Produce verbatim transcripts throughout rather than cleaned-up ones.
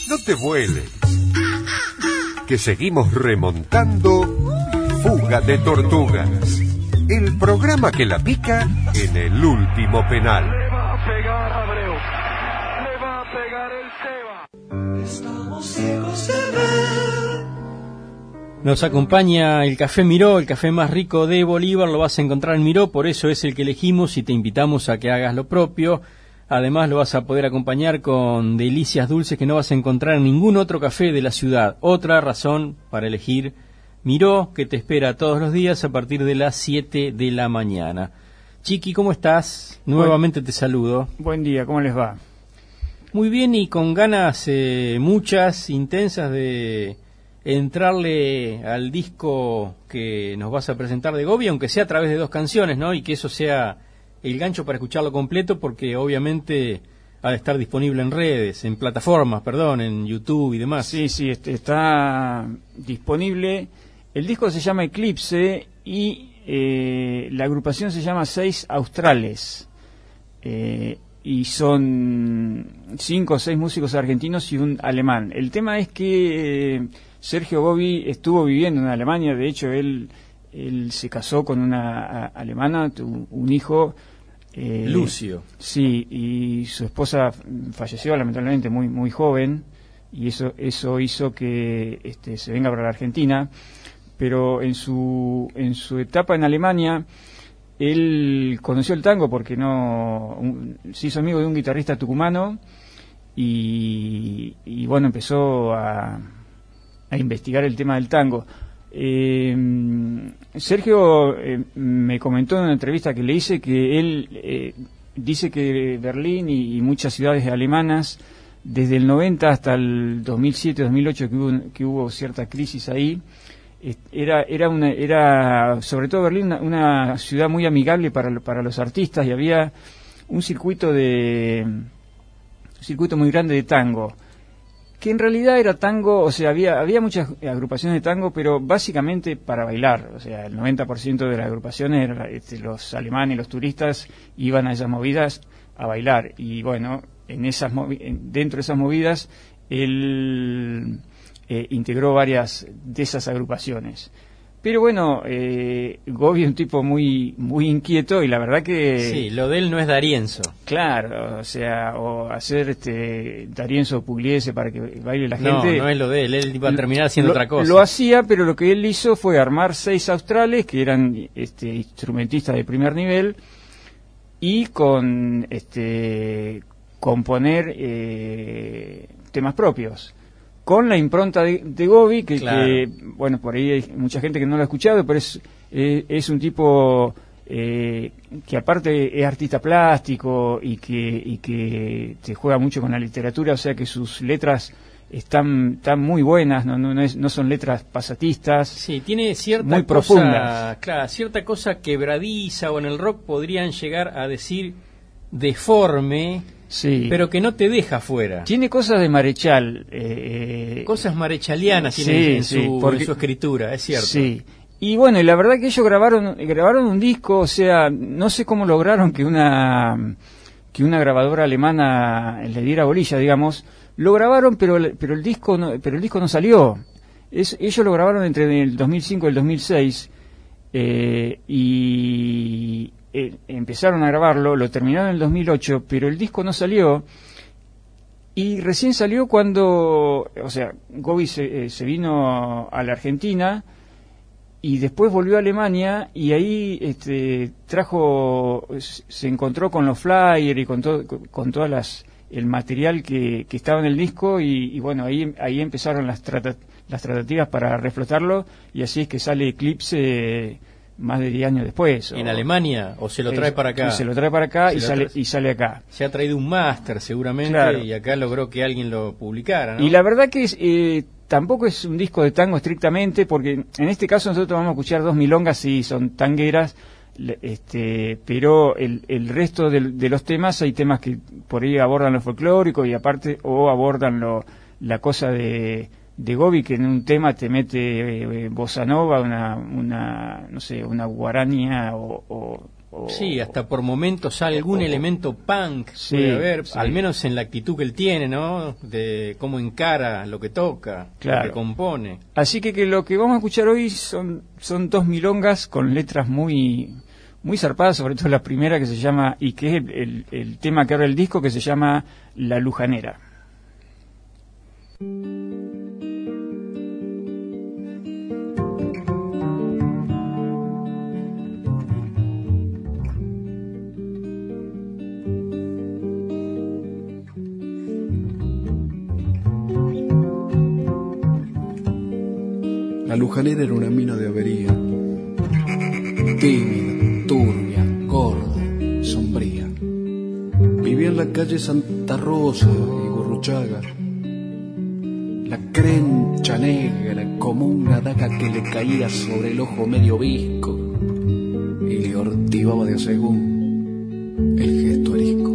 No te vueles, que seguimos remontando Fuga de Tortugas, el programa que la pica en el último penal. Le va a pegar Abreu, le va a pegar el Seba. Estamos ciegos de ver. Nos acompaña el Café Miró, el café más rico de Bolívar, lo vas a encontrar en Miró, por eso es el que elegimos y te invitamos a que hagas lo propio. Además lo vas a poder acompañar con delicias dulces que no vas a encontrar en ningún otro café de la ciudad. Otra razón para elegir Miró, que te espera todos los días a partir de las siete de la mañana. Chiqui, ¿cómo estás? Nuevamente te saludo. Buen día, ¿cómo les va? Muy bien y con ganas eh, muchas, intensas de entrarle al disco que nos vas a presentar de Gobi, aunque sea a través de dos canciones, ¿no? Y que eso sea el gancho para escucharlo completo, porque obviamente ha de estar disponible en redes, en plataformas, perdón, en YouTube y demás. Sí, sí, este, está disponible. El disco se llama Eclipse y eh, la agrupación se llama Seis Australes. Eh, y son cinco o seis músicos argentinos y un alemán. El tema es que eh, Sergio Gobi estuvo viviendo en Alemania, de hecho él, él se casó con una a, alemana, tuvo un hijo. Eh, Lucio. Sí, y su esposa falleció lamentablemente muy muy joven, y eso eso hizo que este, se venga para la Argentina, pero en su en su etapa en Alemania él conoció el tango porque no un, se hizo amigo de un guitarrista tucumano y, y bueno, empezó a, a investigar el tema del tango. Eh, Sergio eh, me comentó en una entrevista que le hice que él eh, dice que Berlín y, y muchas ciudades alemanas desde el noventa hasta el dos mil siete dos mil ocho que hubo, que hubo cierta crisis ahí, era era una era sobre todo Berlín una, una ciudad muy amigable para para los artistas, y había un circuito de un circuito muy grande de tango, que en realidad era tango, o sea, había había muchas agrupaciones de tango, pero básicamente para bailar, o sea, el noventa por ciento de las agrupaciones, era, este, los alemanes, los turistas, iban a esas movidas a bailar, y bueno, en esas movi- dentro de esas movidas, él eh, integró varias de esas agrupaciones. Pero bueno, eh, Gobi es un tipo muy muy inquieto, y la verdad que... Sí, lo de él no es D'Arienzo. Claro, o sea, o hacer este D'Arienzo o Pugliese para que baile la gente. No, no es lo de él, él iba a terminar haciendo lo, otra cosa. Lo hacía, pero lo que él hizo fue armar seis australes, que eran este, instrumentistas de primer nivel, y con este componer eh, temas propios, con la impronta de, de Gobi, que, claro. que, bueno, por ahí hay mucha gente que no lo ha escuchado, pero es, eh, es un tipo eh, que aparte es artista plástico y que, y que te juega mucho con la literatura, o sea que sus letras están, están muy buenas, no, no, no, es, no son letras pasatistas. Sí, tiene cierta muy cosa, profundas. Claro, cierta cosa quebradiza, o en el rock podrían llegar a decir deforme. Sí. Pero que no te deja fuera. Tiene cosas de Marechal. Eh, cosas marechalianas sí, tiene en, sí, su, porque, en su escritura, es cierto. Sí. Y bueno, y la verdad que ellos grabaron grabaron un disco, o sea, no sé cómo lograron que una que una grabadora alemana le diera bolilla, digamos. Lo grabaron, pero pero el disco no, pero el disco no salió. Es, ellos lo grabaron entre el dos mil cinco y el dos mil seis, eh, y Eh, empezaron a grabarlo, lo terminaron en el dos mil ocho, pero el disco no salió, y recién salió cuando, o sea, Gobi se, eh, se vino a la Argentina y después volvió a Alemania, y ahí este, trajo, se encontró con los flyers y con todo, con, con todas las el material que, que estaba en el disco, y, y bueno, ahí ahí empezaron las trata, las tratativas para reflotarlo, y así es que sale Eclipse eh, más de diez años después. ¿En o, Alemania? ¿O se lo trae es, para acá? Se lo trae para acá se y sale, y sale acá. Se ha traído un máster seguramente, claro. Y acá logró que alguien lo publicara, ¿no? Y la verdad que es, eh, tampoco es un disco de tango estrictamente, porque en este caso nosotros vamos a escuchar dos milongas, sí, son tangueras, este, pero el, el resto de, de los temas, hay temas que por ahí abordan lo folclórico, y aparte, o abordan lo, la cosa de... de Gobi, que en un tema te mete eh, bossa nova, una, una no sé, una guarania o, o, o sí, hasta por momentos algún o, elemento punk sí, puede haber, sí. al menos en la actitud que él tiene, ¿no? De cómo encara lo que toca, claro. lo que compone. Así que, que lo que vamos a escuchar hoy son, son dos milongas con letras muy muy zarpadas, sobre todo la primera que se llama, y que es el, el, el tema que abre el disco, que se llama La Lujanera. La Lujanera era una mina de avería, tímida, turbia, gorda, sombría. Vivía en la calle Santa Rosa y Gurruchaga. La crencha negra como una daga que le caía sobre el ojo medio visco y le ortivaba de a según el gesto arisco.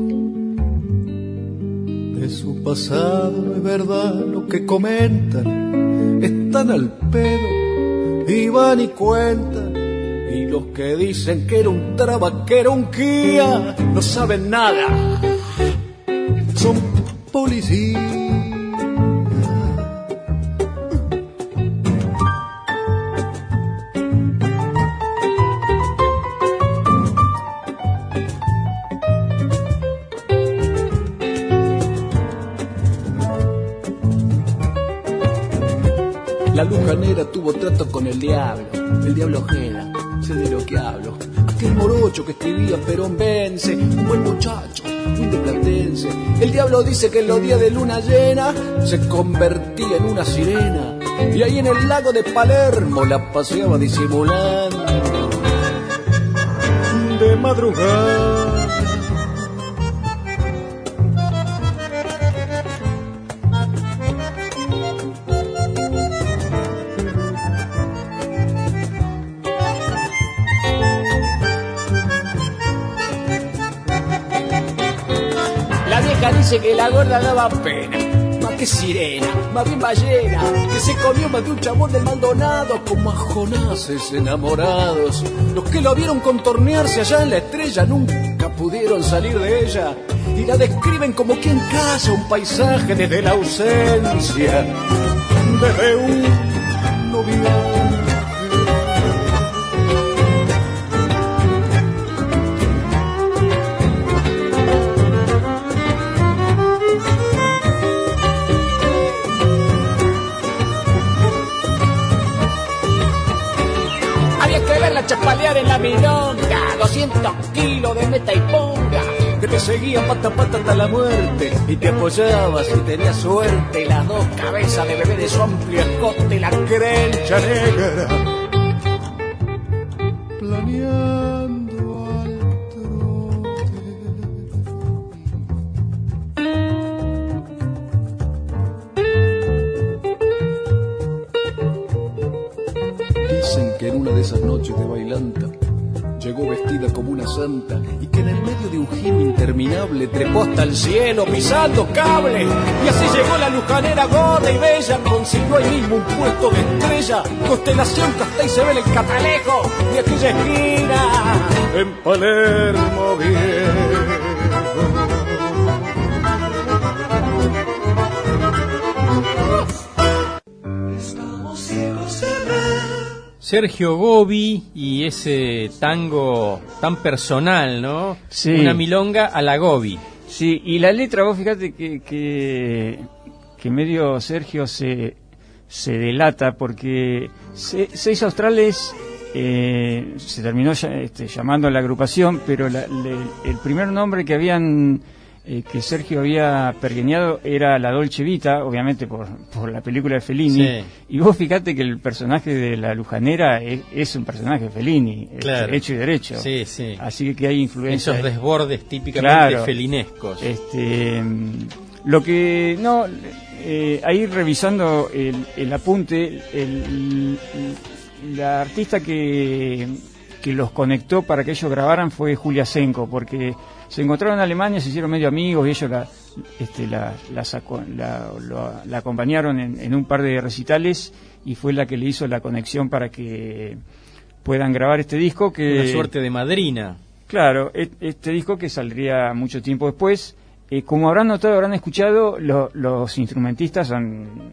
De su pasado no es verdad lo que comentan, están al pedo y van y cuentan. Y los que dicen que era un traba, que era un guía, no saben nada, son policías. La Lujanera tuvo trato con el diablo, el diablo Ojeda, sé de lo que hablo. Aquel morocho que escribía Perón vence, un buen muchacho, muy de Platense. El diablo dice que en los días de luna llena se convertía en una sirena, y ahí en el lago de Palermo la paseaba disimulando de madrugada. Dice que la gorda daba pena, más que sirena, más bien ballena, que se comió más de un chabón del Maldonado, como a Jonases enamorados. Los que lo vieron contornearse allá en la estrella nunca pudieron salir de ella, y la describen como quien caza un paisaje desde la ausencia, desde un noviazgo. Chapalear en la milonga, doscientos kilos de meta y ponga, que te seguía pata a pata hasta la muerte, y te apoyabas si tenías suerte, las dos cabezas de bebé de su amplio escote, la crencha negra, planeando al trote. Dicen que en una de esas noches de bailanta llegó vestida como una santa, y que en el medio de un giro interminable trepó hasta el cielo pisando cable, y así llegó la Lujanera gorda y bella, consiguió ahí mismo un puesto de estrella, constelación que hasta ahí se ve en el catalejo de aquella esquina en Palermo viejo. Estamos ciegos de ver. Sergio Gobi y ese tango tan personal, ¿no? Sí. Una milonga a la Gobi. Sí, y la letra, vos fíjate que, que, que medio Sergio se, se delata, porque se, Seis Australes eh, se terminó ya, este, llamando a la agrupación, pero la, le, el primer nombre que habían eh, que Sergio había pergeñado era la Dolce Vita, obviamente por, por la película de Fellini. Sí. Y vos fíjate que el personaje de la Lujanera es, es un personaje de Fellini, Claro. hecho y derecho. Sí, sí. Así que hay influencia. Esos desbordes típicamente Claro. felinescos. Este, lo que no, eh, ahí revisando el, el apunte, el, la artista que, que los conectó para que ellos grabaran fue Julia Senko, porque se encontraron en Alemania, se hicieron medio amigos y ellos la, este, la, la, sacó, la, la, la acompañaron en, en un par de recitales, y fue la que le hizo la conexión para que puedan grabar este disco. Que Una suerte de madrina. Claro, este disco que saldría mucho tiempo después. Eh, como habrán notado, habrán escuchado, lo, los instrumentistas son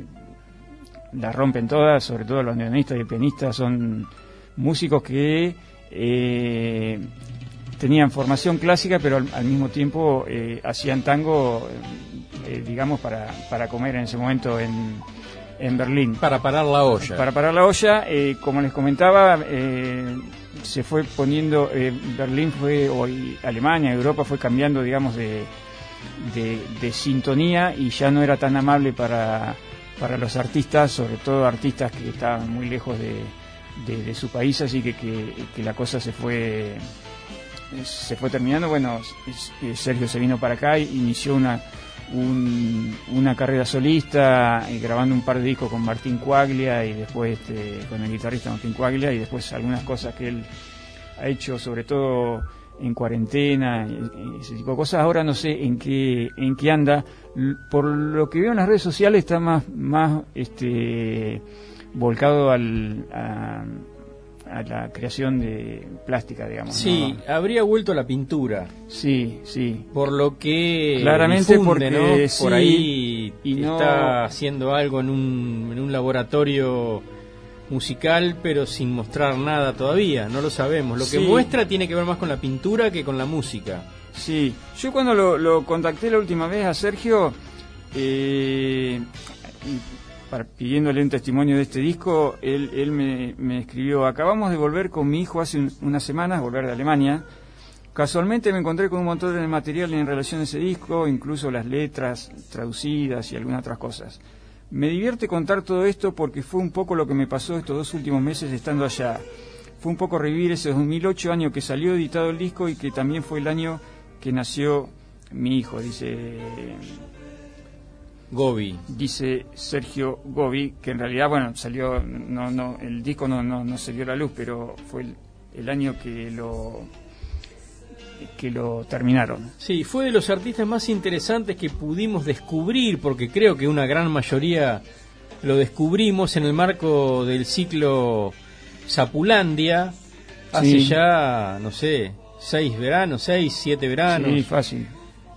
las rompen todas, sobre todo los neonistas y pianistas, son músicos que eh, tenían formación clásica, pero al, al mismo tiempo eh, hacían tango, eh, digamos, para, para comer en ese momento en, en Berlín. Para parar la olla. Para parar la olla, eh, como les comentaba, eh, se fue poniendo, eh, Berlín fue, o Alemania, Europa fue cambiando, digamos, de, de, de sintonía, y ya no era tan amable para, para los artistas, sobre todo artistas que estaban muy lejos de, de, de su país, así que, que, que la cosa se fue se fue terminando. Bueno, Sergio se vino para acá e inició una un, una carrera solista, eh, grabando un par de discos con Martín Quaglia, y después este, con el guitarrista Martín Quaglia, y después algunas cosas que él ha hecho, sobre todo en cuarentena, y ese tipo de cosas. Ahora no sé en qué en qué anda. Por lo que veo en las redes sociales está más más este volcado al a, a la creación de plástica, digamos. Sí, ¿no? Habría vuelto a la pintura. Sí, sí. Por lo que claramente difunde, porque ¿no? sí, Por ahí y está no... haciendo algo en un en un laboratorio musical, pero sin mostrar nada todavía, no lo sabemos. Lo que sí. muestra tiene que ver más con la pintura que con la música. Sí, yo cuando lo, lo contacté la última vez a Sergio, eh, para, pidiéndole un testimonio de este disco, él, él me, me escribió: acabamos de volver con mi hijo hace un, unas semanas, volver de Alemania. Casualmente me encontré con un montón de material en relación a ese disco, incluso las letras traducidas y algunas otras cosas. Me divierte contar todo esto porque fue un poco lo que me pasó estos dos últimos meses estando allá. Fue un poco revivir ese dos mil ocho, año que salió editado el disco y que también fue el año que nació mi hijo, dice Gobi. Dice Sergio Gobi, que en realidad, bueno, salió, no, no, el disco no, no, no se dio a la luz, pero fue el, el año que lo que lo terminaron. Sí, fue de los artistas más interesantes que pudimos descubrir, porque creo que una gran mayoría lo descubrimos en el marco del ciclo Zapulandia, hace sí. ya, no sé, seis veranos, seis, siete veranos. Sí, fácil.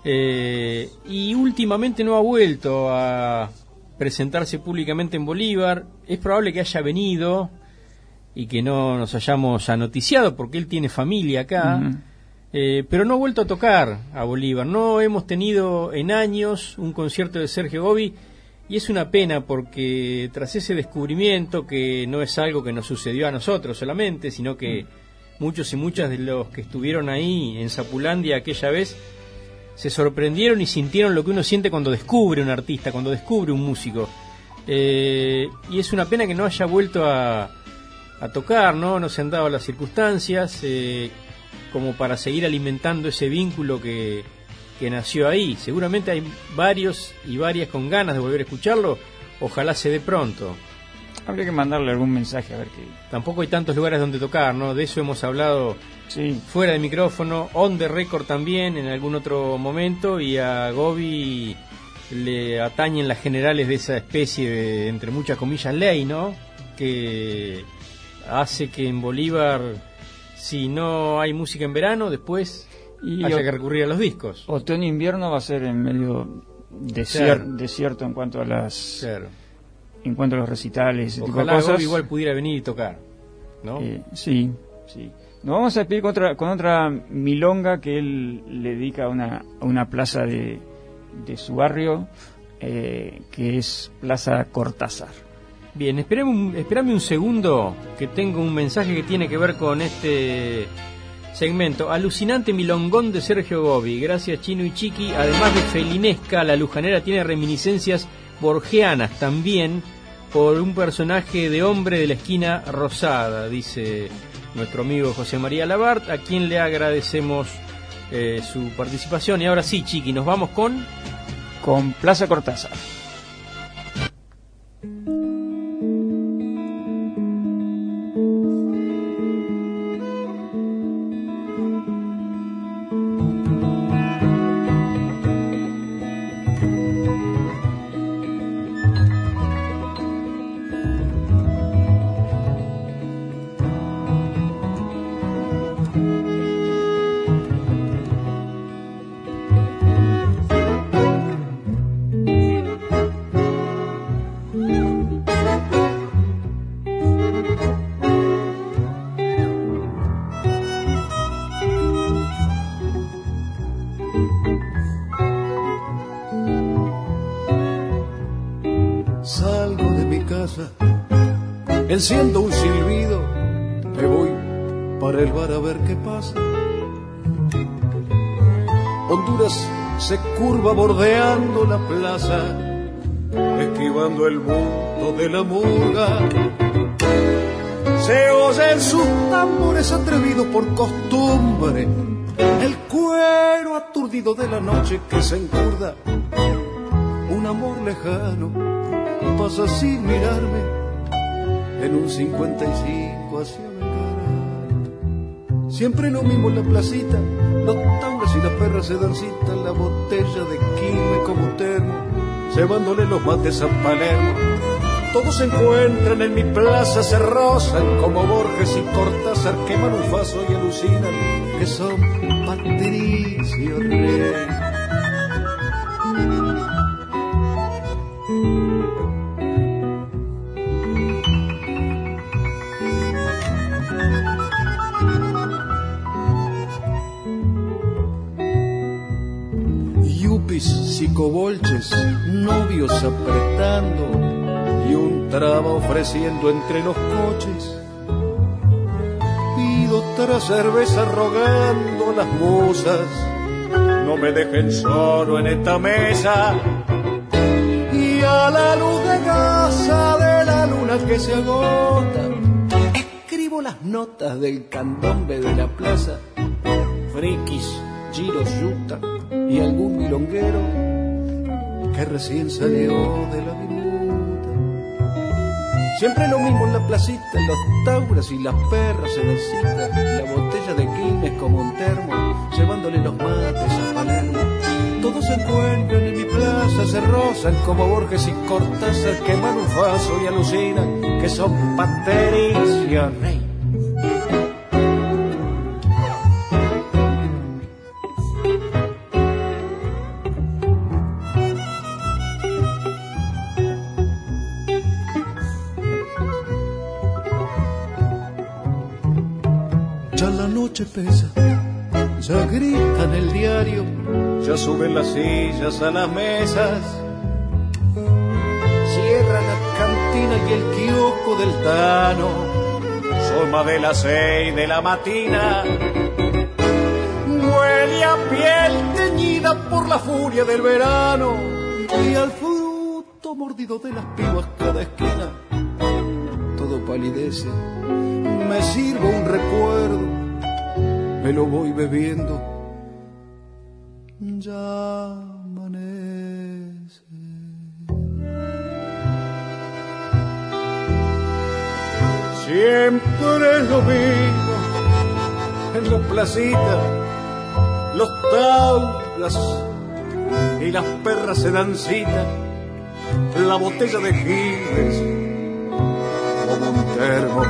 Eh, y últimamente no ha vuelto a presentarse públicamente en Bolívar. Es probable que haya venido y que no nos hayamos anoticiado, porque él tiene familia acá. Uh-huh. Eh, pero no ha vuelto a tocar a Bolívar. No hemos tenido en años un concierto de Sergio Gobi, y es una pena porque tras ese descubrimiento, que no es algo que nos sucedió a nosotros solamente, sino que mm. muchos y muchas de los que estuvieron ahí en Zapulandia aquella vez se sorprendieron y sintieron lo que uno siente cuando descubre un artista, cuando descubre un músico. Eh, y es una pena que no haya vuelto a, a tocar, ¿no? No se han dado las circunstancias eh, como para seguir alimentando ese vínculo que, que nació ahí. Seguramente hay varios y varias con ganas de volver a escucharlo. Ojalá se dé pronto. Habría que mandarle algún mensaje a ver qué. Tampoco hay tantos lugares donde tocar, ¿no? De eso hemos hablado sí. fuera de micrófono, on the record también en algún otro momento, y a Gobi le atañen las generales de esa especie de, entre muchas comillas, ley, ¿no? Que hace que en Bolívar, si no hay música en verano, después y haya o, que recurrir a los discos. Otoño e invierno va a ser en medio desier, claro. desierto en cuanto a las claro. en cuanto a los recitales, ese Ojalá tipo de cosas. Gobi igual pudiera venir y tocar, ¿no? Eh, sí, sí. Nos vamos a despedir con otra, con otra milonga que él le dedica a una, a una plaza de, de su barrio, eh, que es Plaza Cortázar. Bien, espérame un, espérame un segundo, que tengo un mensaje que tiene que ver con este segmento. Alucinante milongón de Sergio Gobi. Gracias, Chino y Chiqui. Además de felinesca, la lujanera tiene reminiscencias borgianas también, por un personaje de hombre de la esquina rosada, dice nuestro amigo José María Labart, a quien le agradecemos eh, su participación. Y ahora sí, Chiqui, nos vamos con... Con Plaza Cortázar. plaza. Enciendo un silbido, me voy para el bar a ver qué pasa. Honduras se curva bordeando la plaza, esquivando el mundo de la murga. Se oyen sus tambores atrevidos por costumbre, el cuero aturdido de la noche que se encurda. Un amor lejano pasa sin mirarme, en un cincuenta y cinco hacia mi cara. Siempre lo mismo en la placita, los tauros y las perras se dan cita, la botella de quilme como termo, llevándole los mates a Palermo. Todos se encuentran en mi plaza, se rozan como Borges y Cortázar, queman un vaso y alucinan que son Patricio Rey. Yupis, psicobolches, novios apretando y un traba ofreciendo entre los coches. Pido otra cerveza rogando a las musas, no me dejen solo en esta mesa. Y a la luz de gasa de la luna que se agota, escribo las notas del candombe de la plaza. Frikis, giros, yuta y algún milonguero que recién salió de la minuta. Siempre lo mismo en la placita, los tauras y las perras se dan cita, la botella de quilmes como un termo, llevándole los mates a Palermo. Todos se encuentran en mi plaza, se rozan como Borges y Cortázar, queman un vaso y alucinan que son Patricio Rey. Ya la noche pesa, ya gritan el diario, ya suben las sillas a las mesas. Cierra la cantina y el kiosco del Tano, son más de las seis de la matina. Huele a piel teñida por la furia del verano y al fruto mordido de las pibas cada esquina. Todo palidece, me sirvo un recuerdo, me lo voy bebiendo, ya amanece. Siempre es lo mismo en la placita, los taulas y las perras se dan cita, la botella de Gilles como un termo,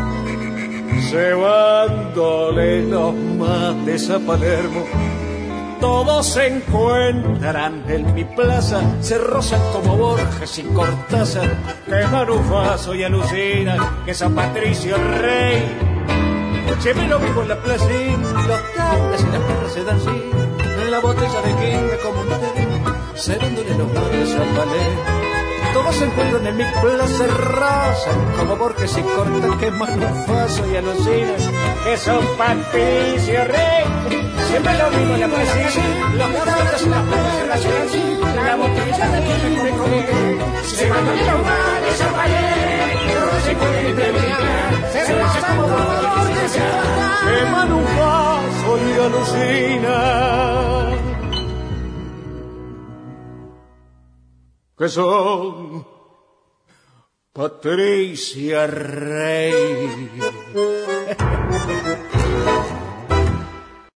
llevándole los mates a Palermo. Todos se encuentran en mi plaza, se rozan como Borges y Cortázar, queman un vaso y alucinan que San Patricio Rey. Siempre lo mismo en la placita, los taulas y las perras se dan cita, en la botella de quilme como un termo, llevándole los mates a Palermo. Todos se encuentran en mi plaza, se rozan como Borges y Cortázar, queman un vaso y alucinan que son Patricio Rey. Siempre lo mismo en la placita, los taulas y las perras se dan cita, la botella de quilme como un termo, llevándole los mates a Palermo. Todos se encuentran en mi plaza, se rozan como Borges y Cortázar, queman un vaso y alucinan que son Patricia Rey.